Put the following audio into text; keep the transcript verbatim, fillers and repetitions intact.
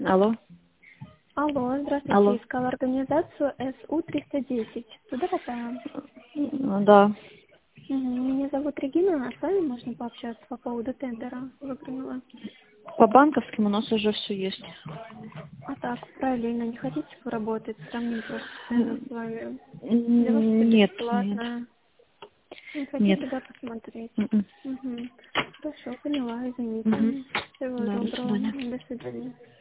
Алло. Алло, здравствуйте. Алло. Искала организацию эс у триста десять. Туда попала? М, Да. Мгм. Меня зовут Регина, а с вами можно пообщаться по поводу тендера. Выглянула. По банковским у нас уже все есть. А так, параллельно, не хотите поработать, сравнить просто цену М, с вами? Для вас это Нет, нет, бесплатно. Не нет. хотите, да, посмотреть? М-м. Угу. Хорошо, поняла, Мгм. извините. Всего Да, до доброго. свидания. До свидания.